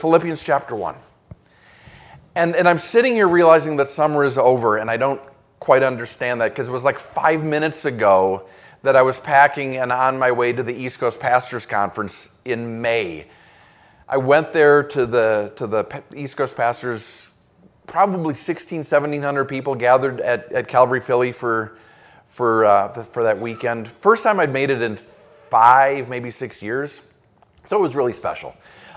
Philippians chapter 1. And I'm sitting here realizing that summer is over, and I don't quite understand that because it was like 5 minutes ago that I was packing and on my way to the East Coast Pastors Conference in May. I went there to the East Coast Pastors, probably 1,700 people gathered at Calvary Philly for that weekend. First time I'd made it in 5, maybe 6 years. So it was really special.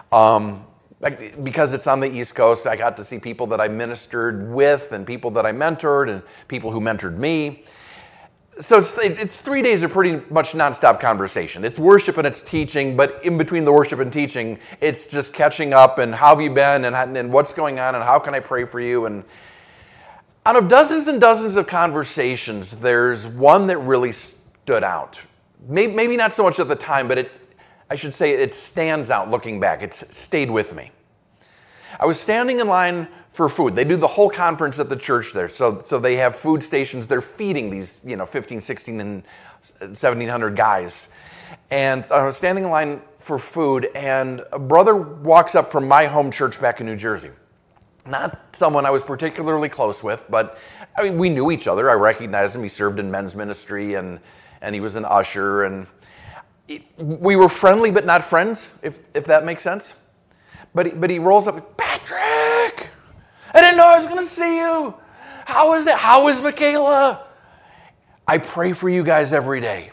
Because it's on the East Coast, I got to see people that I ministered with and people that I mentored and people who mentored me. So it's 3 days of pretty much nonstop conversation. It's worship and it's teaching, but in between the worship and teaching, it's just catching up and how have you been and what's going on and how can I pray for you. And out of dozens and dozens of conversations, there's one that really stood out. Maybe not so much at the time, but I should say it stands out looking back. It's stayed with me. I was standing in line for food. They do the whole conference at the church there. So they have food stations. They're feeding these, 15, 16, and 1,700 guys. And I was standing in line for food, and a brother walks up from my home church back in New Jersey. Not someone I was particularly close with, but we knew each other. I recognized him. He served in men's ministry, and he was an usher, and we were friendly but not friends, if that makes sense. But he rolls up, Patrick, I didn't know I was going to see you. How is it? How is Michaela? I pray for you guys every day.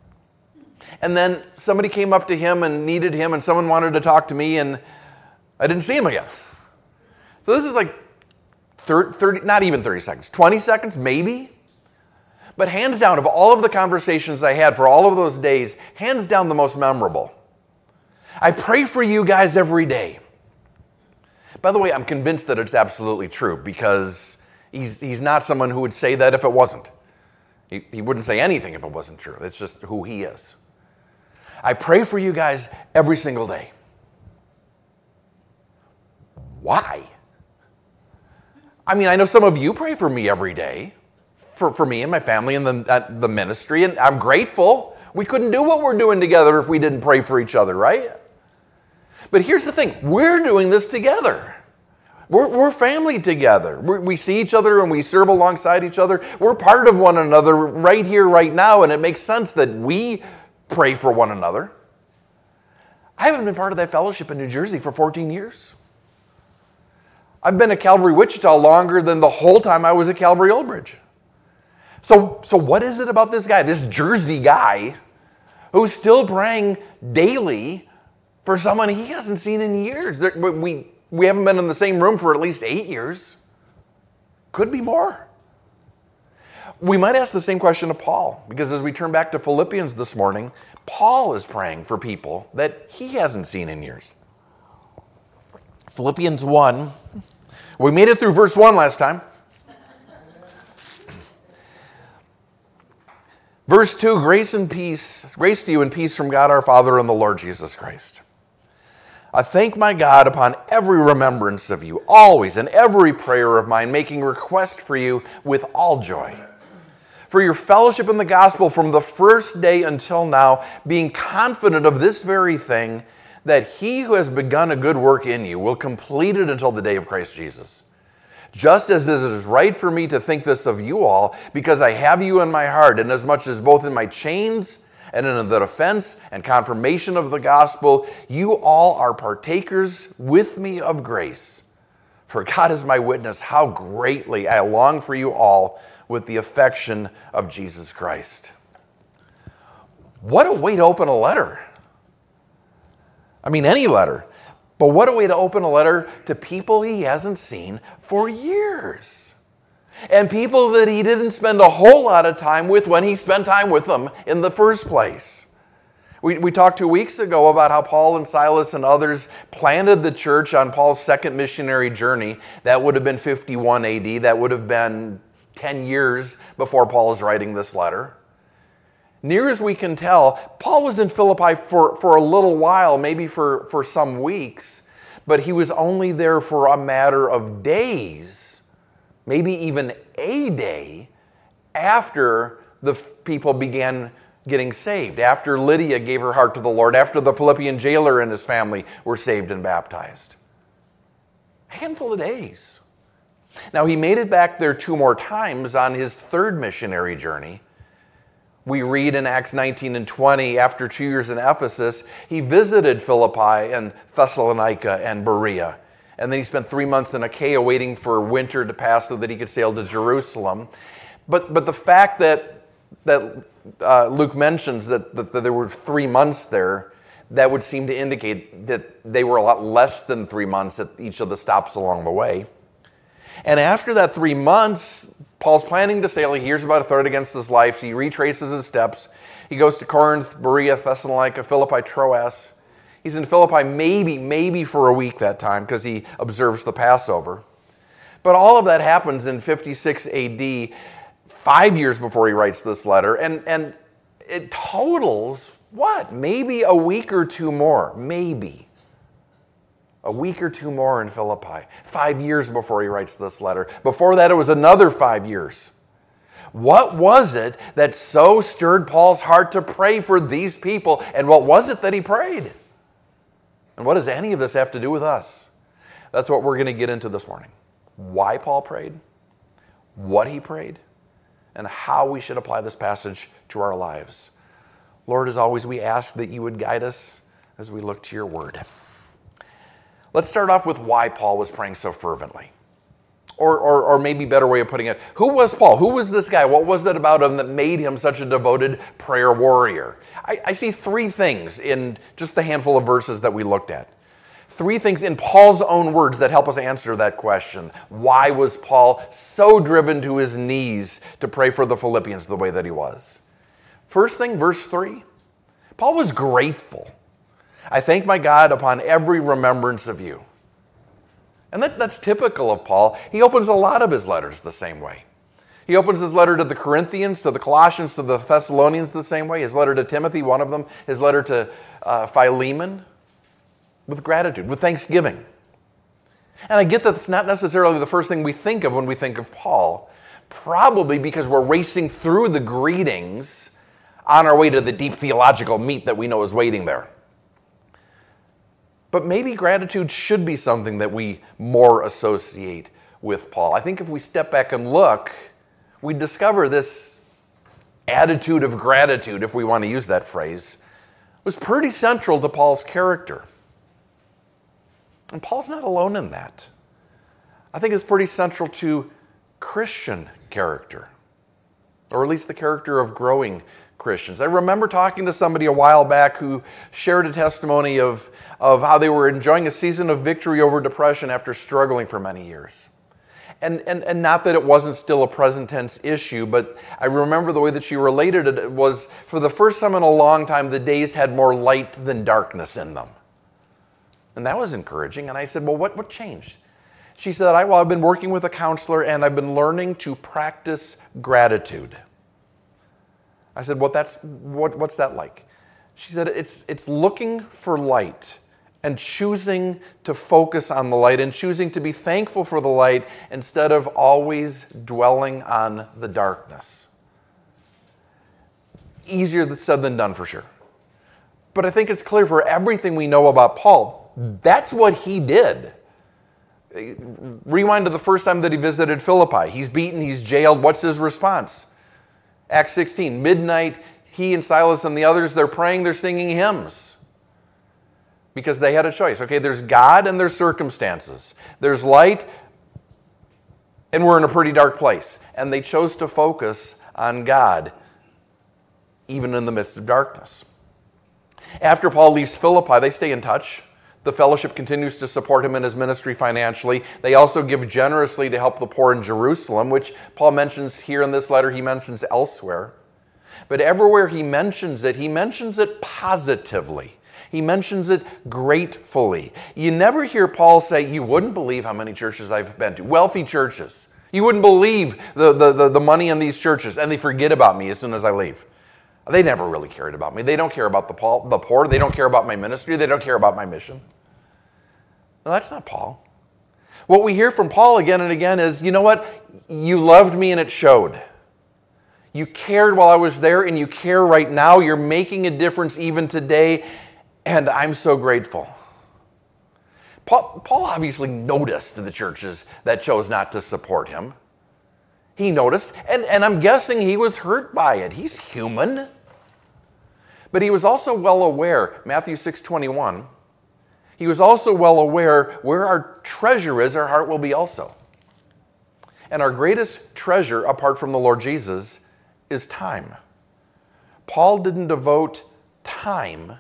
And then somebody came up to him and needed him, and someone wanted to talk to me, and I didn't see him again. So this is like 30, not even 30 seconds, 20 seconds maybe. But hands down, of all of the conversations I had for all of those days, hands down the most memorable. I pray for you guys every day. By the way, I'm convinced that it's absolutely true because he's not someone who would say that if it wasn't. He wouldn't say anything if it wasn't true. It's just who he is. I pray for you guys every single day. Why? I know some of you pray for me every day. For me and my family and the ministry, and I'm grateful. We couldn't do what we're doing together if we didn't pray for each other, right? But here's the thing. We're doing this together. We're family together. We see each other and we serve alongside each other. We're part of one another right here, right now, and it makes sense that we pray for one another. I haven't been part of that fellowship in New Jersey for 14 years. I've been at Calvary Wichita longer than the whole time I was at Calvary Old Bridge. So what is it about this guy, this Jersey guy, who's still praying daily for someone he hasn't seen in years? We haven't been in the same room for at least 8 years. Could be more. We might ask the same question of Paul, because as we turn back to Philippians this morning, Paul is praying for people that he hasn't seen in years. Philippians 1. We made it through verse 1 last time. Verse 2, grace to you and peace from God our Father and the Lord Jesus Christ. I thank my God upon every remembrance of you, always in every prayer of mine, making request for you with all joy. For your fellowship in the gospel from the first day until now, being confident of this very thing, that he who has begun a good work in you will complete it until the day of Christ Jesus. Just as it is right for me to think this of you all, because I have you in my heart, inasmuch as both in my chains and in the defense and confirmation of the gospel, you all are partakers with me of grace. For God is my witness, how greatly I long for you all with the affection of Jesus Christ. What a way to open a letter. Any letter. But what a way to open a letter to people he hasn't seen for years. And people that he didn't spend a whole lot of time with when he spent time with them in the first place. We talked 2 weeks ago about how Paul and Silas and others planted the church on Paul's second missionary journey. That would have been 51 AD. That would have been 10 years before Paul is writing this letter. Near as we can tell, Paul was in Philippi for a little while, maybe for some weeks, but he was only there for a matter of days, maybe even a day, after the people began getting saved, after Lydia gave her heart to the Lord, after the Philippian jailer and his family were saved and baptized. A handful of days. Now, he made it back there 2 more times on his 3rd missionary journey. We read in Acts 19 and 20, after 2 years in Ephesus, he visited Philippi and Thessalonica and Berea. And then he spent 3 months in Achaia waiting for winter to pass so that he could sail to Jerusalem. But the fact that Luke mentions that there were 3 months there, that would seem to indicate that they were a lot less than 3 months at each of the stops along the way. And after that 3 months, Paul's planning to sail. He hears about a threat against his life, so he retraces his steps. He goes to Corinth, Berea, Thessalonica, Philippi, Troas. He's in Philippi maybe for a week that time because he observes the Passover. But all of that happens in 56 AD, 5 years before he writes this letter, and it totals, what? Maybe a week or 2 more, maybe. A week or 2 more in Philippi, 5 years before he writes this letter. Before that, it was another 5 years. What was it that so stirred Paul's heart to pray for these people? And what was it that he prayed? And what does any of this have to do with us? That's what we're going to get into this morning. Why Paul prayed, what he prayed, and how we should apply this passage to our lives. Lord, as always, we ask that you would guide us as we look to your word. Let's start off with why Paul was praying so fervently. Or maybe a better way of putting it, who was Paul? Who was this guy? What was it about him that made him such a devoted prayer warrior? I see 3 things in just the handful of verses that we looked at. 3 things in Paul's own words that help us answer that question. Why was Paul so driven to his knees to pray for the Philippians the way that he was? First thing, verse 3, Paul was grateful. I thank my God upon every remembrance of you. And that's typical of Paul. He opens a lot of his letters the same way. He opens his letter to the Corinthians, to the Colossians, to the Thessalonians the same way. His letter to Timothy, one of them. His letter to Philemon, with gratitude, with thanksgiving. And I get that it's not necessarily the first thing we think of when we think of Paul, probably because we're racing through the greetings on our way to the deep theological meat that we know is waiting there. But maybe gratitude should be something that we more associate with Paul. I think if we step back and look, we discover this attitude of gratitude, if we want to use that phrase, was pretty central to Paul's character. And Paul's not alone in that. I think it's pretty central to Christian character, or at least the character of growing Christians. I remember talking to somebody a while back who shared a testimony of how they were enjoying a season of victory over depression after struggling for many years. And not that it wasn't still a present tense issue, but I remember the way that she related it was, for the first time in a long time, the days had more light than darkness in them. And that was encouraging. And I said, well, what changed? She said, I've been working with a counselor and I've been learning to practice gratitude. I said, what's that like? She said, it's looking for light and choosing to focus on the light and choosing to be thankful for the light instead of always dwelling on the darkness. Easier said than done, for sure. But I think it's clear for everything we know about Paul, that's what he did. Rewind to the first time that he visited Philippi. He's beaten, he's jailed. What's his response? Acts 16, midnight, he and Silas and the others, they're praying, they're singing hymns. Because they had a choice. Okay, there's God and there's circumstances. There's light, and we're in a pretty dark place. And they chose to focus on God, even in the midst of darkness. After Paul leaves Philippi, they stay in touch. The fellowship continues to support him in his ministry financially. They also give generously to help the poor in Jerusalem, which Paul mentions here in this letter, he mentions elsewhere. But everywhere he mentions it positively. He mentions it gratefully. You never hear Paul say, you wouldn't believe how many churches I've been to, wealthy churches. You wouldn't believe the money in these churches, and they forget about me as soon as I leave. They never really cared about me. They don't care about the poor. They don't care about my ministry. They don't care about my mission. No, that's not Paul. What we hear from Paul again and again is, you know what? You loved me and it showed. You cared while I was there and you care right now. You're making a difference even today, and I'm so grateful. Paul obviously noticed the churches that chose not to support him. He noticed, and I'm guessing he was hurt by it. He's human. But he was also well aware, Matthew 6:21, he was also well aware where our treasure is, our heart will be also. And our greatest treasure, apart from the Lord Jesus, is time. Paul didn't devote time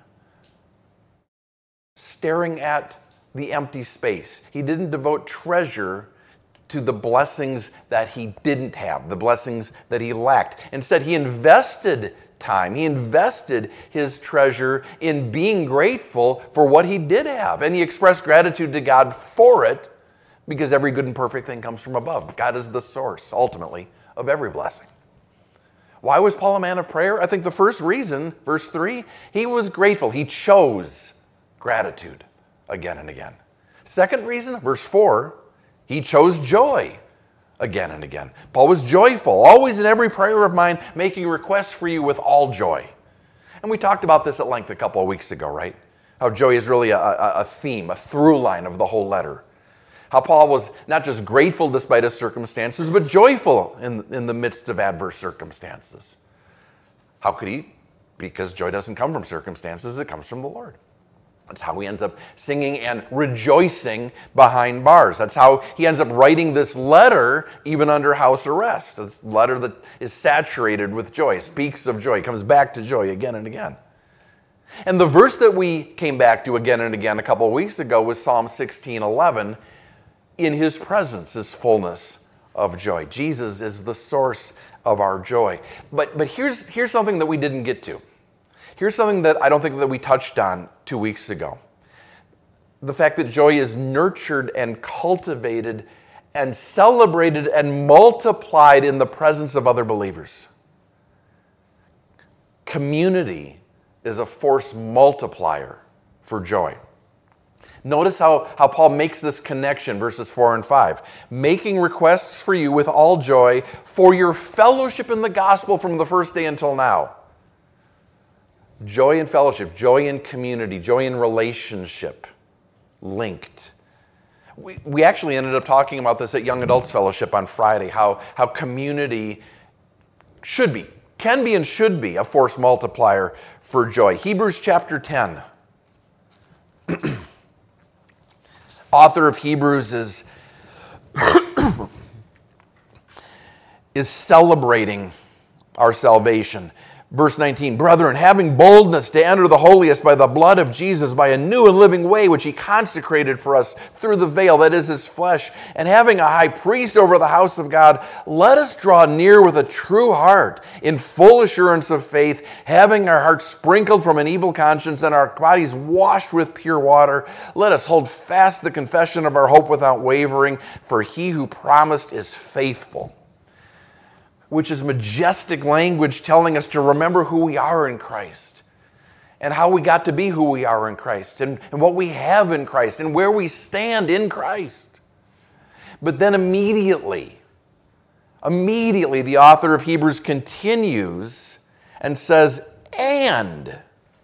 staring at the empty space. He didn't devote treasure to the blessings that he didn't have, the blessings that he lacked. Instead, he invested time. He invested his treasure in being grateful for what he did have. And he expressed gratitude to God for it, because every good and perfect thing comes from above. God is the source, ultimately, of every blessing. Why was Paul a man of prayer? I think the first reason, verse 3, he was grateful. He chose gratitude again and again. Second reason, verse 4, he chose joy again and again. Paul was joyful, always in every prayer of mine, making requests for you with all joy. And we talked about this at length a couple of weeks ago, right? How joy is really a theme, a through line of the whole letter. How Paul was not just grateful despite his circumstances, but joyful in the midst of adverse circumstances. How could he? Because joy doesn't come from circumstances, it comes from the Lord. That's how he ends up singing and rejoicing behind bars. That's how he ends up writing this letter even under house arrest. This letter that is saturated with joy, speaks of joy, comes back to joy again and again. And the verse that we came back to again and again a couple of weeks ago was Psalm 16:11. In his presence is fullness of joy. Jesus is the source of our joy. But here's something that we didn't get to. Here's something that I don't think that we touched on 2 weeks ago. The fact that joy is nurtured and cultivated and celebrated and multiplied in the presence of other believers. Community is a force multiplier for joy. Notice how Paul makes this connection, verses 4 and 5. Making requests for you with all joy for your fellowship in the gospel from the first day until now. Joy in fellowship, joy in community, joy in relationship, linked. We actually ended up talking about this at Young Adults Fellowship on Friday, how community can be and should be a force multiplier for joy. Hebrews chapter 10. Author of Hebrews is celebrating our salvation. Verse 19, brethren, having boldness to enter the holiest by the blood of Jesus, by a new and living way which he consecrated for us through the veil, that is his flesh, and having a high priest over the house of God, let us draw near with a true heart, in full assurance of faith, having our hearts sprinkled from an evil conscience and our bodies washed with pure water. Let us hold fast the confession of our hope without wavering, for he who promised is faithful. Which is majestic language telling us to remember who we are in Christ and how we got to be who we are in Christ and what we have in Christ and where we stand in Christ. But then immediately, the author of Hebrews continues and says, and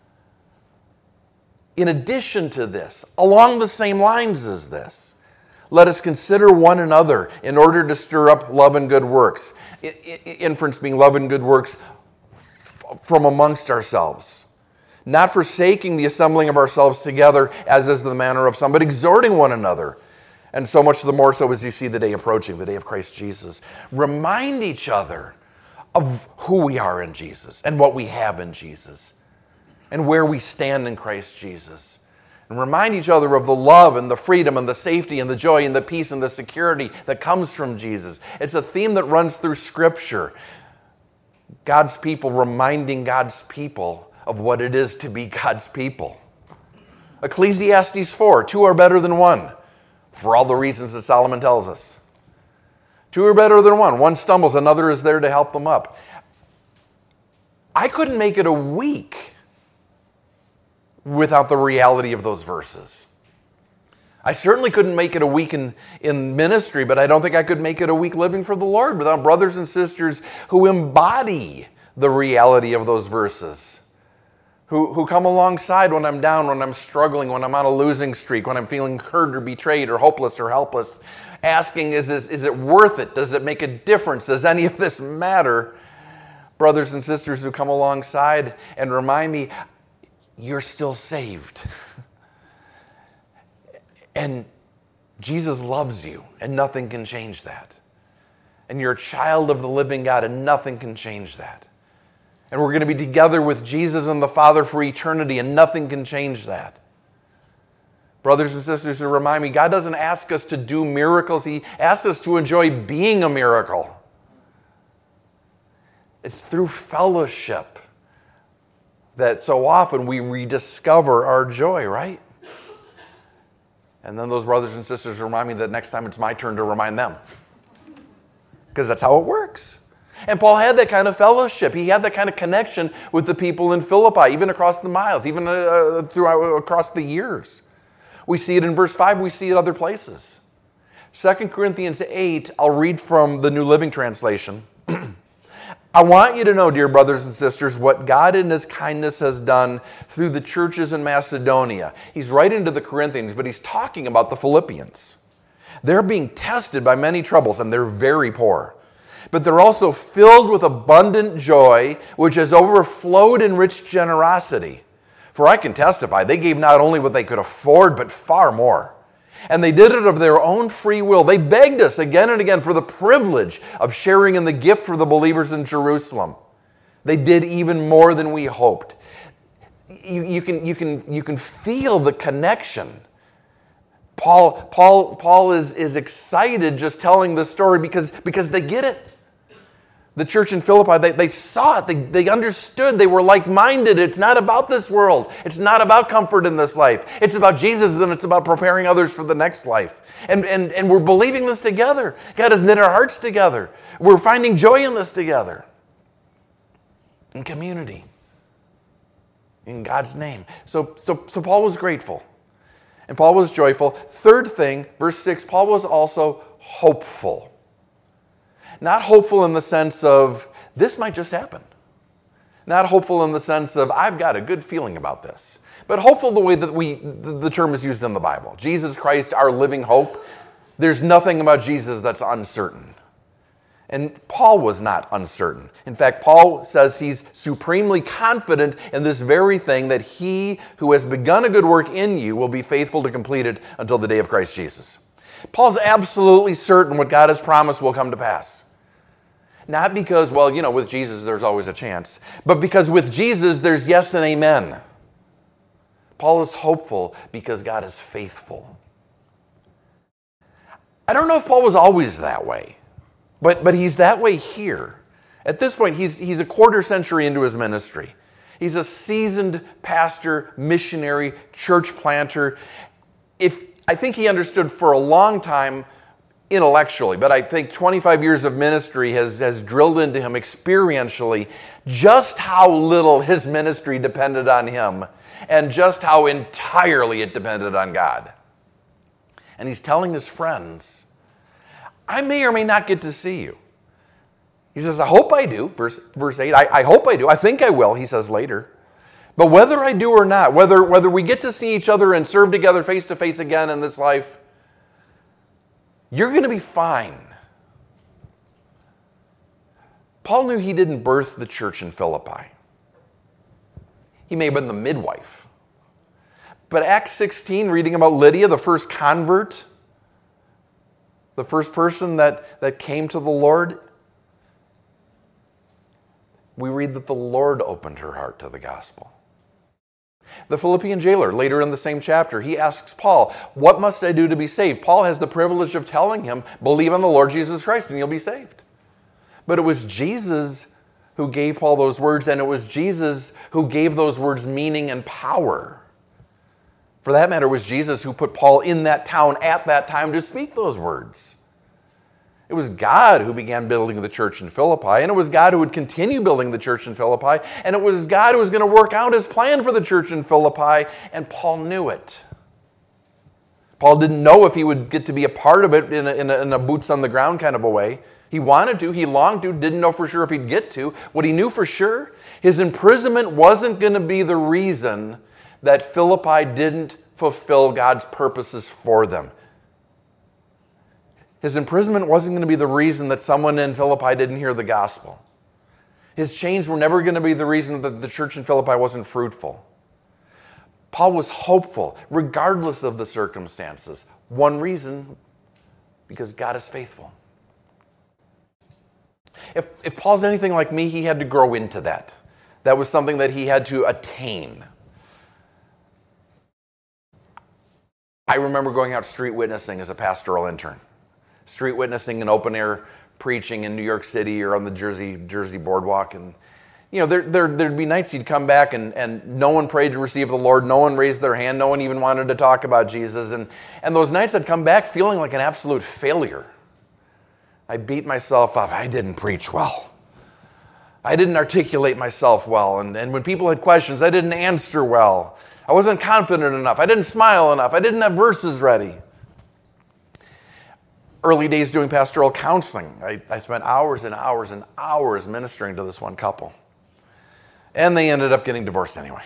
in addition to this, along the same lines as this, let us consider one another in order to stir up love and good works. Inference being love and good works from amongst ourselves. Not forsaking the assembling of ourselves together, as is the manner of some, but exhorting one another. And so much the more so as you see the day approaching, the day of Christ Jesus. Remind each other of who we are in Jesus and what we have in Jesus and where we stand in Christ Jesus. And remind each other of the love and the freedom and the safety and the joy and the peace and the security that comes from Jesus. It's a theme that runs through Scripture. God's people reminding God's people of what it is to be God's people. Ecclesiastes 4, 2 are better than one, for all the reasons that Solomon tells us. 2 are better than one. One stumbles, another is there to help them up. I couldn't make it a week without the reality of those verses. I certainly couldn't make it a week in ministry, but I don't think I could make it a week living for the Lord without brothers and sisters who embody the reality of those verses. who come alongside when I'm down, when I'm struggling, when I'm on a losing streak, when I'm feeling hurt or betrayed or hopeless or helpless, asking, is it worth it? Does it make a difference? Does any of this matter? Brothers and sisters who come alongside and remind me, you're still saved. And Jesus loves you, and nothing can change that. And you're a child of the living God, and nothing can change that. And we're going to be together with Jesus and the Father for eternity, and nothing can change that. Brothers and sisters who remind me, God doesn't ask us to do miracles. He asks us to enjoy being a miracle. It's through fellowship that so often we rediscover our joy, right? And then those brothers and sisters remind me that next time it's my turn to remind them. Because that's how it works. And Paul had that kind of fellowship. He had that kind of connection with the people in Philippi, even across the miles, even across the years. We see it in verse 5. We see it other places. 2 Corinthians 8, I'll read from the New Living Translation. I want you to know, dear brothers and sisters, what God in His kindness has done through the churches in Macedonia. He's writing to the Corinthians, but he's talking about the Philippians. They're being tested by many troubles, and they're very poor. But they're also filled with abundant joy, which has overflowed in rich generosity. For I can testify, they gave not only what they could afford, but far more. And they did it of their own free will. They begged us again and again for the privilege of sharing in the gift for the believers in Jerusalem. They did even more than we hoped. You can feel the connection. Paul is excited just telling this story because they get it. The church in Philippi, they saw it. They understood. They were like-minded. It's not about this world. It's not about comfort in this life. It's about Jesus, and it's about preparing others for the next life. And we're believing this together. God has knit our hearts together. We're finding joy in this together. In community. In God's name. So Paul was grateful. And Paul was joyful. Third thing, verse 6, Paul was also hopeful. Not hopeful in the sense of, this might just happen. Not hopeful in the sense of, I've got a good feeling about this. But hopeful the way that the term is used in the Bible. Jesus Christ, our living hope. There's nothing about Jesus that's uncertain. And Paul was not uncertain. In fact, Paul says he's supremely confident in this very thing, that he who has begun a good work in you will be faithful to complete it until the day of Christ Jesus. Paul's absolutely certain what God has promised will come to pass. Not because, with Jesus there's always a chance, but because with Jesus there's yes and amen. Paul is hopeful because God is faithful. I don't know if Paul was always that way, but he's that way here. At this point, he's a quarter century into his ministry. He's a seasoned pastor, missionary, church planter. I think he understood for a long time intellectually, but I think 25 years of ministry has drilled into him experientially just how little his ministry depended on him and just how entirely it depended on God. And he's telling his friends, I may or may not get to see you. He says, I hope I do, verse 8. I hope I do. I think I will, he says later. But whether I do or not, whether we get to see each other and serve together face to face again in this life, you're going to be fine. Paul knew he didn't birth the church in Philippi. He may have been the midwife. But Acts 16, reading about Lydia, the first convert, the first person that came to the Lord, we read that the Lord opened her heart to the gospel. The Philippian jailer, later in the same chapter, he asks Paul, what must I do to be saved? Paul has the privilege of telling him, believe on the Lord Jesus Christ and you'll be saved. But it was Jesus who gave Paul those words, and it was Jesus who gave those words meaning and power. For that matter, it was Jesus who put Paul in that town at that time to speak those words. It was God who began building the church in Philippi, and it was God who would continue building the church in Philippi, and it was God who was going to work out his plan for the church in Philippi, and Paul knew it. Paul didn't know if he would get to be a part of it in a boots on the ground kind of a way. He wanted to, he longed to, didn't know for sure if he'd get to. What he knew for sure, his imprisonment wasn't going to be the reason that Philippi didn't fulfill God's purposes for them. His imprisonment wasn't going to be the reason that someone in Philippi didn't hear the gospel. His chains were never going to be the reason that the church in Philippi wasn't fruitful. Paul was hopeful, regardless of the circumstances. One reason, because God is faithful. If Paul's anything like me, he had to grow into that. That was something that he had to attain. I remember going out street witnessing as a pastoral intern. Street witnessing and open air preaching in New York City or on the Jersey boardwalk. And there'd be nights you'd come back and no one prayed to receive the Lord, no one raised their hand, no one even wanted to talk about Jesus. And those nights I'd come back feeling like an absolute failure. I beat myself up. I didn't preach well. I didn't articulate myself well. And when people had questions, I didn't answer well. I wasn't confident enough. I didn't smile enough. I didn't have verses ready. Early days doing pastoral counseling, I spent hours and hours and hours ministering to this one couple. And they ended up getting divorced anyway.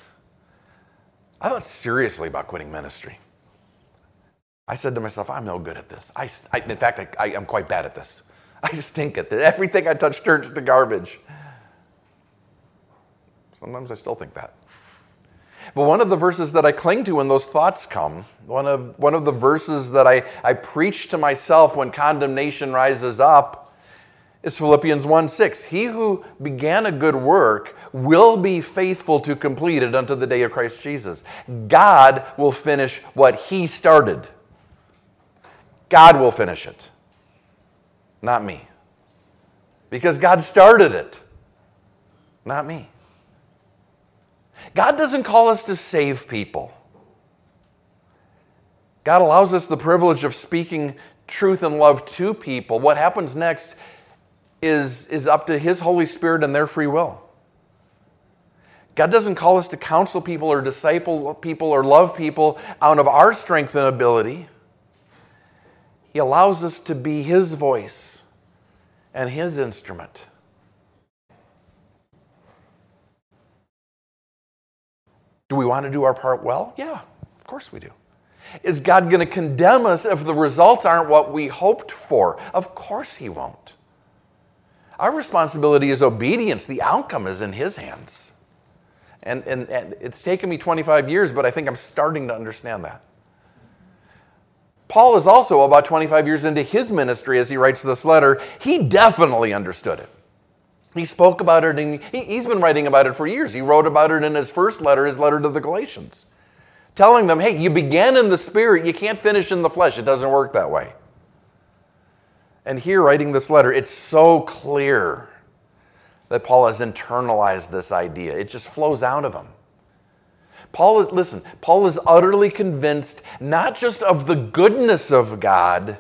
I thought seriously about quitting ministry. I said to myself, I'm no good at this. In fact, I am quite bad at this. I stink at this. Everything I touch turns to garbage. Sometimes I still think that. But one of the verses that I cling to when those thoughts come, one of the verses that I preach to myself when condemnation rises up is Philippians 1:6. He who began a good work will be faithful to complete it unto the day of Christ Jesus. God will finish what he started. God will finish it, not me. Because God started it, not me. God doesn't call us to save people. God allows us the privilege of speaking truth and love to people. What happens next is up to his Holy Spirit and their free will. God doesn't call us to counsel people or disciple people or love people out of our strength and ability. He allows us to be his voice and his instrument. Do we want to do our part well? Yeah, of course we do. Is God going to condemn us if the results aren't what we hoped for? Of course he won't. Our responsibility is obedience. The outcome is in his hands. And it's taken me 25 years, but I think I'm starting to understand that. Paul is also about 25 years into his ministry as he writes this letter. He definitely understood it. He spoke about it, and he's been writing about it for years. He wrote about it in his first letter, his letter to the Galatians, telling them, hey, you began in the Spirit, you can't finish in the flesh. It doesn't work that way. And here, writing this letter, it's so clear that Paul has internalized this idea. It just flows out of him. Paul is utterly convinced not just of the goodness of God,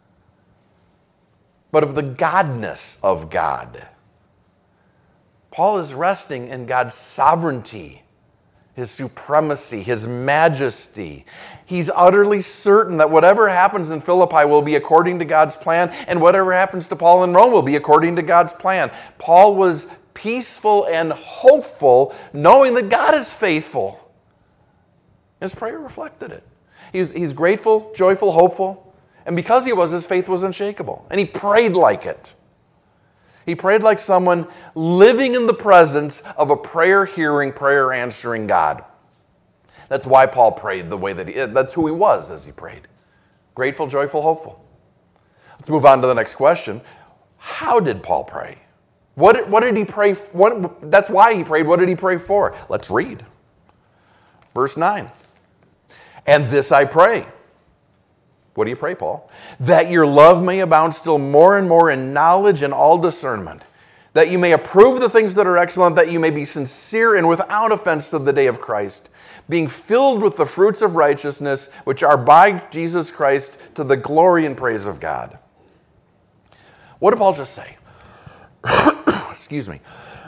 but of the godness of God. Paul is resting in God's sovereignty, his supremacy, his majesty. He's utterly certain that whatever happens in Philippi will be according to God's plan, and whatever happens to Paul in Rome will be according to God's plan. Paul was peaceful and hopeful, knowing that God is faithful. His prayer reflected it. He's grateful, joyful, hopeful, and because he was, his faith was unshakable, and he prayed like it. He prayed like someone living in the presence of a prayer-hearing, prayer-answering God. That's why Paul prayed the way that he did. That's who he was as he prayed. Grateful, joyful, hopeful. Let's move on to the next question. How did Paul pray? What did he pray for? That's why he prayed. What did he pray for? Let's read. Verse 9. And this I pray. What do you pray, Paul? That your love may abound still more and more in knowledge and all discernment, that you may approve the things that are excellent, that you may be sincere and without offense to the day of Christ, being filled with the fruits of righteousness, which are by Jesus Christ, to the glory and praise of God. What did Paul just say? Excuse me.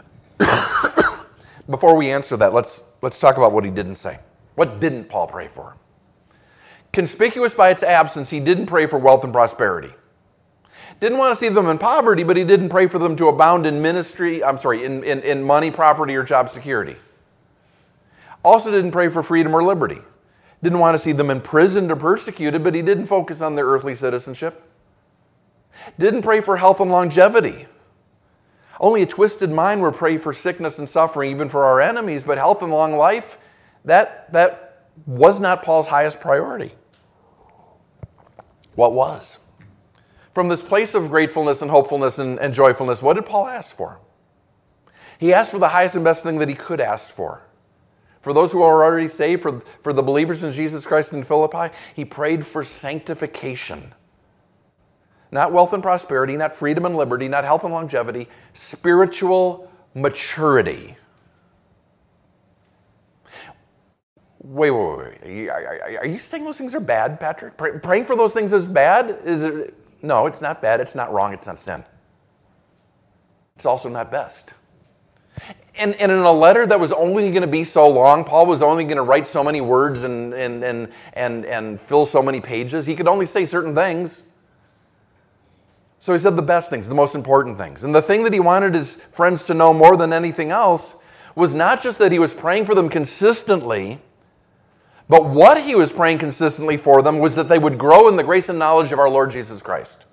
Before we answer that, let's talk about what he didn't say. What didn't Paul pray for? Conspicuous by its absence, he didn't pray for wealth and prosperity. Didn't want to see them in poverty, but he didn't pray for them to abound in in money, property, or job security. Also didn't pray for freedom or liberty. Didn't want to see them imprisoned or persecuted, but he didn't focus on their earthly citizenship. Didn't pray for health and longevity. Only a twisted mind would pray for sickness and suffering, even for our enemies, but health and long life, that was not Paul's highest priority. What was? From this place of gratefulness and hopefulness and joyfulness, what did Paul ask for? He asked for the highest and best thing that he could ask for. For those who are already saved, for the believers in Jesus Christ in Philippi, he prayed for sanctification. Not wealth and prosperity, not freedom and liberty, not health and longevity, spiritual maturity. Wait. Are you saying those things are bad, Patrick? Praying for those things is bad? No, it's not bad, it's not wrong, it's not sin. It's also not best. And in a letter that was only going to be so long, Paul was only going to write so many words and fill so many pages. He could only say certain things. So he said the best things, the most important things. And the thing that he wanted his friends to know more than anything else was not just that he was praying for them consistently, but what he was praying consistently for them was that they would grow in the grace and knowledge of our Lord Jesus Christ.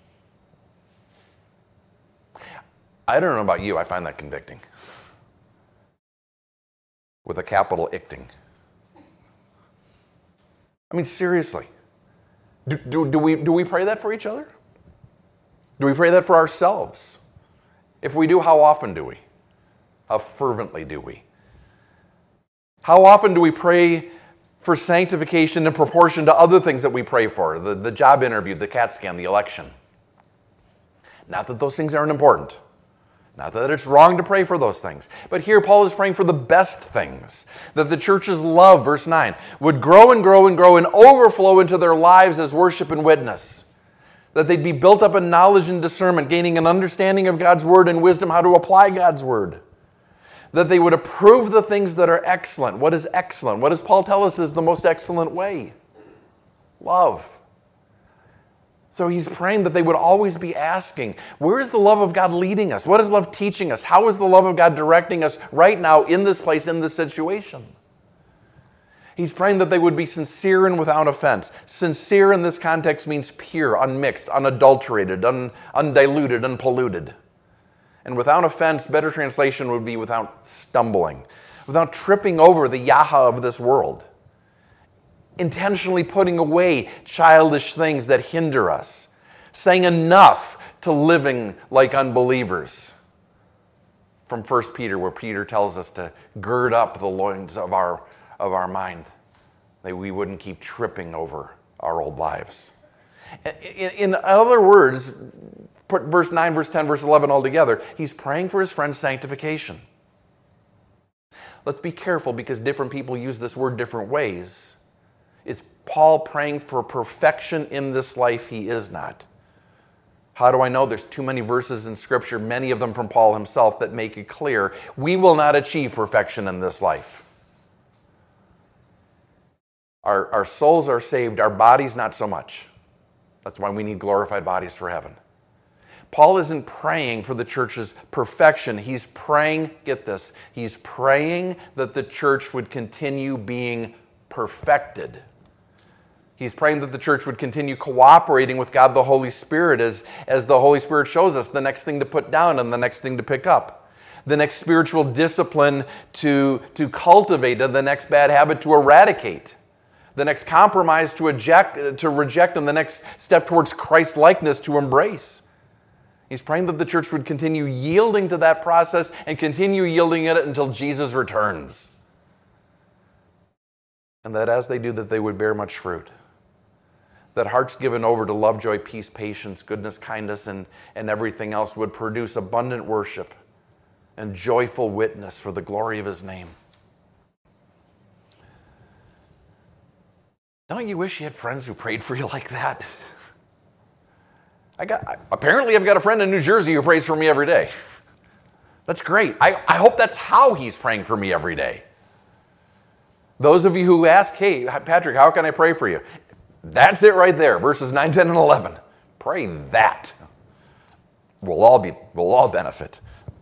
I don't know about you, I find that convicting. With a capital icting. I mean, seriously. Do we pray that for each other? Do we pray that for ourselves? If we do, how often do we? How fervently do we? How often do we pray for sanctification in proportion to other things that we pray for? The job interview, the CAT scan, the election. Not that those things aren't important. Not that it's wrong to pray for those things. But here Paul is praying for the best things. That the church's love, verse 9, would grow and grow and grow and overflow into their lives as worship and witness. That they'd be built up in knowledge and discernment, gaining an understanding of God's word and wisdom, how to apply God's word. That they would approve the things that are excellent. What is excellent? What does Paul tell us is the most excellent way? Love. So he's praying that they would always be asking, where is the love of God leading us? What is love teaching us? How is the love of God directing us right now in this place, in this situation? He's praying that they would be sincere and without offense. Sincere in this context means pure, unmixed, unadulterated, undiluted, unpolluted. And without offense, better translation would be without stumbling, without tripping over the yaha of this world. Intentionally putting away childish things that hinder us, saying enough to living like unbelievers. From 1 Peter, where Peter tells us to gird up the loins of our mind, that we wouldn't keep tripping over our old lives. In other words, put verse 9, verse 10, verse 11 all together, he's praying for his friend's sanctification. Let's be careful because different people use this word different ways. Is Paul praying for perfection in this life? He is not. How do I know? There's too many verses in Scripture, many of them from Paul himself, that make it clear we will not achieve perfection in this life. Our souls are saved, our bodies not so much. That's why we need glorified bodies for heaven. Paul isn't praying for the church's perfection. He's praying, get this, he's praying that the church would continue being perfected. He's praying that the church would continue cooperating with God the Holy Spirit as the Holy Spirit shows us the next thing to put down and the next thing to pick up. The next spiritual discipline to cultivate and the next bad habit to eradicate. The next compromise to reject, and the next step towards Christ-likeness to embrace. He's praying that the church would continue yielding to that process and continue yielding it until Jesus returns. And that as they do that, they would bear much fruit. That hearts given over to love, joy, peace, patience, goodness, kindness, and everything else would produce abundant worship and joyful witness for the glory of his name. Don't you wish you had friends who prayed for you like that? Apparently I've got a friend in New Jersey who prays for me every day. That's great. I hope that's how he's praying for me every day. Those of you who ask, hey, Patrick, how can I pray for you? That's it right there, verses 9, 10, and 11. Pray that. We'll all benefit.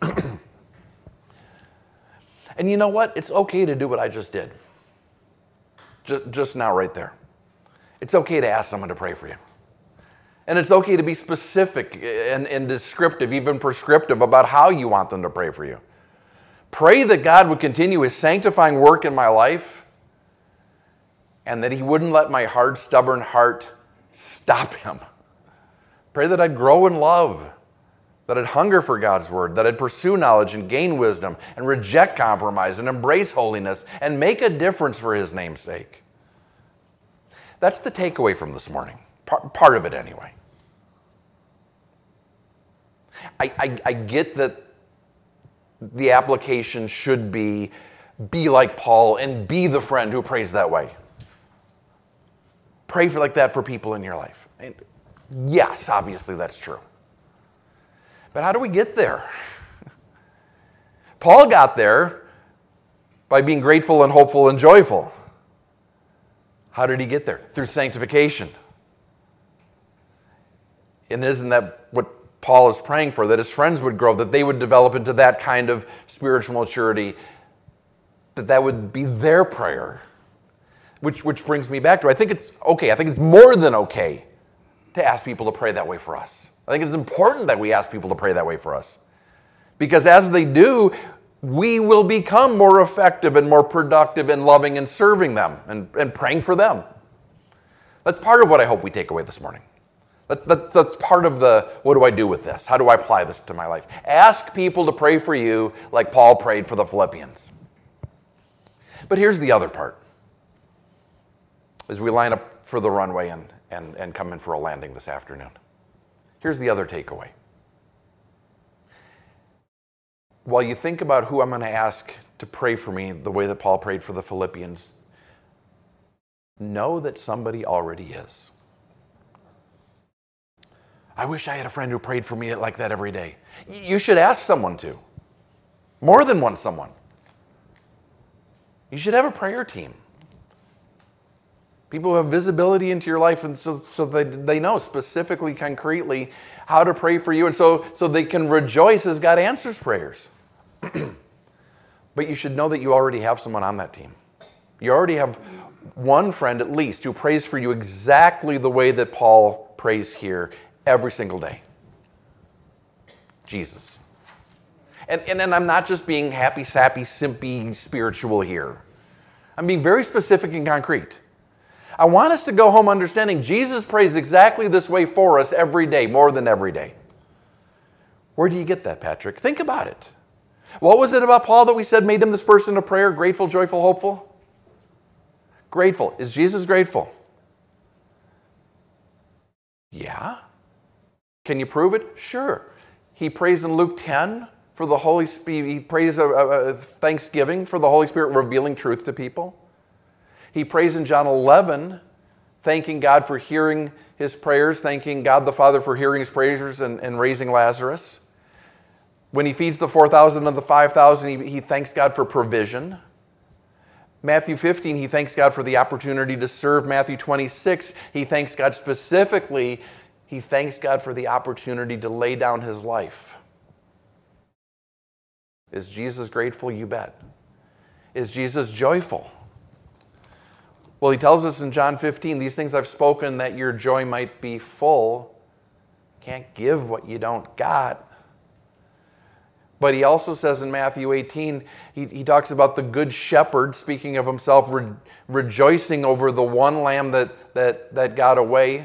And you know what? It's okay to do what I just did. Just now right there. It's okay to ask someone to pray for you. And it's okay to be specific and descriptive, even prescriptive about how you want them to pray for you. Pray that God would continue his sanctifying work in my life and that he wouldn't let my hard, stubborn heart stop him. Pray that I'd grow in love, that I'd hunger for God's word, that I'd pursue knowledge and gain wisdom and reject compromise and embrace holiness and make a difference for his name's sake. That's the takeaway from this morning, part of it anyway. I get that the application should be like Paul and be the friend who prays that way. Pray like that for people in your life. And yes, obviously that's true. But how do we get there? Paul got there by being grateful and hopeful and joyful. How did he get there? Through sanctification. And isn't that what Paul is praying for? That his friends would grow, that they would develop into that kind of spiritual maturity, that would be their prayer. Which brings me back to, I think it's okay, I think it's more than okay to ask people to pray that way for us. I think it's important that we ask people to pray that way for us. Because as they do, we will become more effective and more productive in loving and serving them and praying for them. That's part of what I hope we take away this morning. That's part of the, what do I do with this? How do I apply this to my life? Ask people to pray for you like Paul prayed for the Philippians. But here's the other part. As we line up for the runway and come in for a landing this afternoon. Here's the other takeaway. While you think about who I'm going to ask to pray for me the way that Paul prayed for the Philippians, know that somebody already is. I wish I had a friend who prayed for me like that every day. You should ask someone to. More than one someone. You should have a prayer team. People who have visibility into your life and so they know specifically, concretely how to pray for you and so they can rejoice as God answers prayers. But you should know that you already have someone on that team. You already have one friend at least who prays for you exactly the way that Paul prays here every single day. Jesus. And I'm not just being happy, sappy, simpy, spiritual here. I'm being very specific and concrete. I want us to go home understanding Jesus prays exactly this way for us every day, more than every day. Where do you get that, Patrick? Think about it. What was it about Paul that we said made him this person of prayer? Grateful, joyful, hopeful? Grateful. Is Jesus grateful? Yeah. Can you prove it? Sure. He prays in Luke 10 for the Holy Spirit. He prays a thanksgiving for the Holy Spirit revealing truth to people. He prays in John 11, thanking God for hearing his prayers, thanking God the Father for hearing his prayers and raising Lazarus. When he feeds the 4,000 and the 5,000, he thanks God for provision. Matthew 15, he thanks God for the opportunity to serve. Matthew 26, he thanks God specifically. He thanks God for the opportunity to lay down his life. Is Jesus grateful? You bet. Is Jesus joyful? Well, he tells us in John 15, these things I've spoken that your joy might be full. Can't give what you don't got. But he also says in Matthew 18, he talks about the good shepherd, speaking of himself, rejoicing over the one lamb that got away.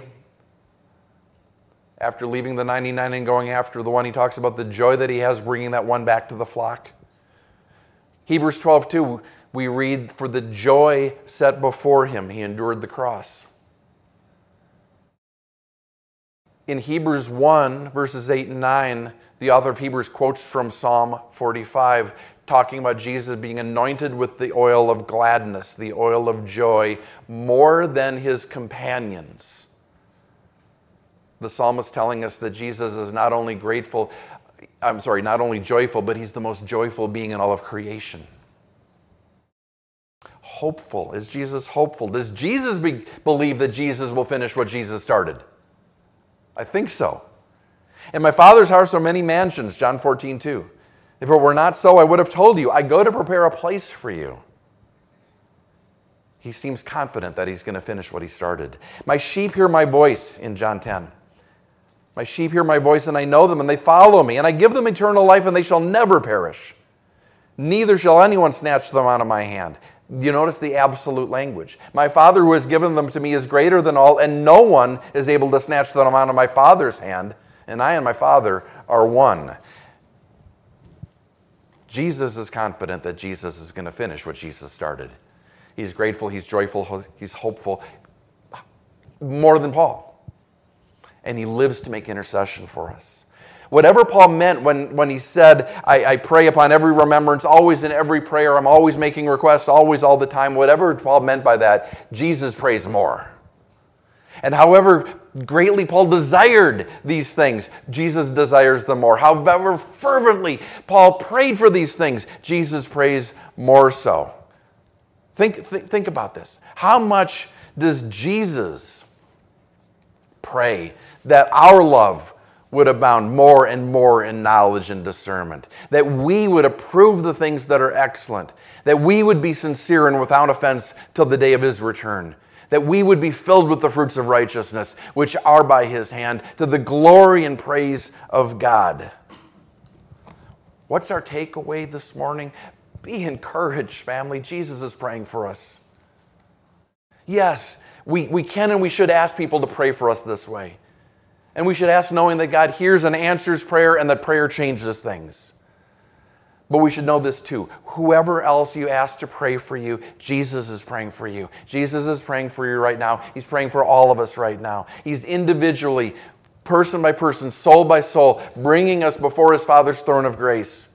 After leaving the 99 and going after the one, he talks about the joy that he has bringing that one back to the flock. Hebrews 12:2, we read, for the joy set before him, he endured the cross. In Hebrews 1, verses 8 and 9, the author of Hebrews quotes from Psalm 45, talking about Jesus being anointed with the oil of gladness, the oil of joy, more than his companions. The psalmist telling us that Jesus is not only joyful, but he's the most joyful being in all of creation. Hopeful. Is Jesus hopeful? Does Jesus believe that Jesus will finish what Jesus started? I think so. In my Father's house are many mansions, John 14:2. If it were not so, I would have told you, I go to prepare a place for you. He seems confident that he's going to finish what he started. My sheep hear my voice, in John 10. My sheep hear my voice, and I know them, and they follow me, and I give them eternal life, and they shall never perish. Neither shall anyone snatch them out of my hand. You notice the absolute language. My Father who has given them to me is greater than all, and no one is able to snatch them out of my Father's hand. And I and my Father are one. Jesus is confident that Jesus is going to finish what Jesus started. He's grateful, he's joyful, he's hopeful, more than Paul. And he lives to make intercession for us. Whatever Paul meant when he said, I pray upon every remembrance, always in every prayer, I'm always making requests, always, all the time, whatever Paul meant by that, Jesus prays more. And however greatly Paul desired these things, Jesus desires them more. However fervently Paul prayed for these things, Jesus prays more so. Think about this. How much does Jesus pray that our love would abound more and more in knowledge and discernment, that we would approve the things that are excellent, that we would be sincere and without offense till the day of his return, that we would be filled with the fruits of righteousness, which are by his hand, to the glory and praise of God. What's our takeaway this morning? Be encouraged, family. Jesus is praying for us. Yes, we can and we should ask people to pray for us this way. And we should ask knowing that God hears and answers prayer and that prayer changes things. But we should know this too. Whoever else you ask to pray for you, Jesus is praying for you. Jesus is praying for you right now. He's praying for all of us right now. He's individually, person by person, soul by soul, bringing us before his Father's throne of grace.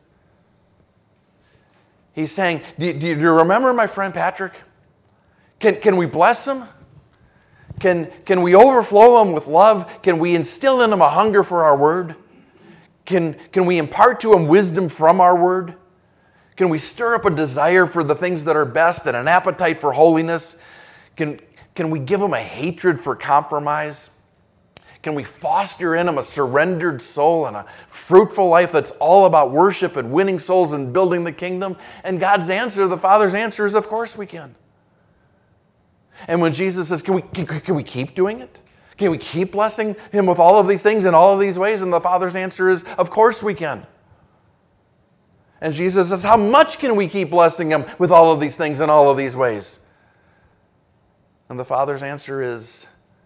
He's saying, do you remember my friend Patrick? Can we bless him? Can we overflow him with love? Can we instill in him a hunger for our word? Can we impart to him wisdom from our word? Can we stir up a desire for the things that are best and an appetite for holiness? Can we give him a hatred for compromise? Can we foster in him a surrendered soul and a fruitful life that's all about worship and winning souls and building the kingdom? And God's answer, the Father's answer is, of course we can. And when Jesus says, can we keep doing it? Can we keep blessing him with all of these things in all of these ways? And the Father's answer is, of course we can. And Jesus says, how much can we keep blessing him with all of these things in all of these ways? And the Father's answer is,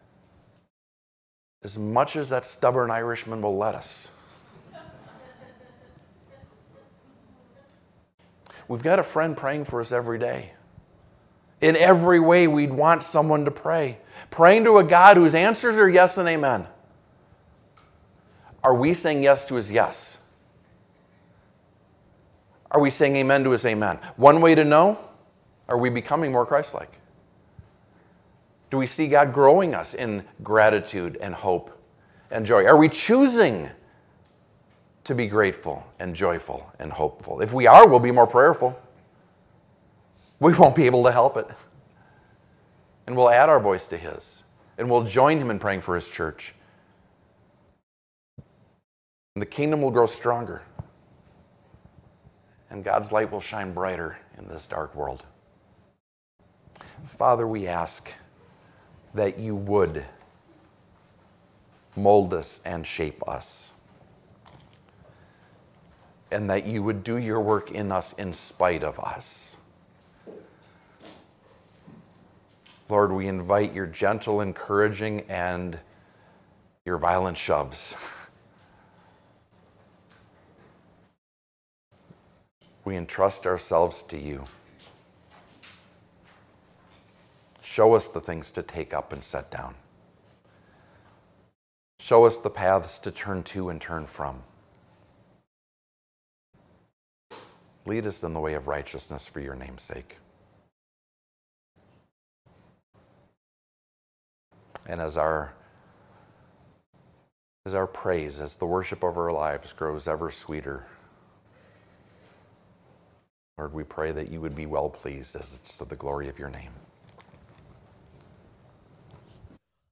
as much as that stubborn Irishman will let us. We've got a friend praying for us every day. In every way, we'd want someone to pray. Praying to a God whose answers are yes and amen. Are we saying yes to his yes? Are we saying amen to his amen? One way to know, are we becoming more Christ-like? Do we see God growing us in gratitude and hope and joy? Are we choosing to be grateful and joyful and hopeful? If we are, we'll be more prayerful. We won't be able to help it. And we'll add our voice to his. And we'll join him in praying for his church. And the kingdom will grow stronger. And God's light will shine brighter in this dark world. Father, we ask that you would mold us and shape us. And that you would do your work in us in spite of us. Lord, we invite your gentle encouraging and your violent shoves. We entrust ourselves to you. Show us the things to take up and set down. Show us the paths to turn to and turn from. Lead us in the way of righteousness for your name's sake. And as our praise, as the worship of our lives grows ever sweeter, Lord, we pray that you would be well pleased as it's to the glory of your name.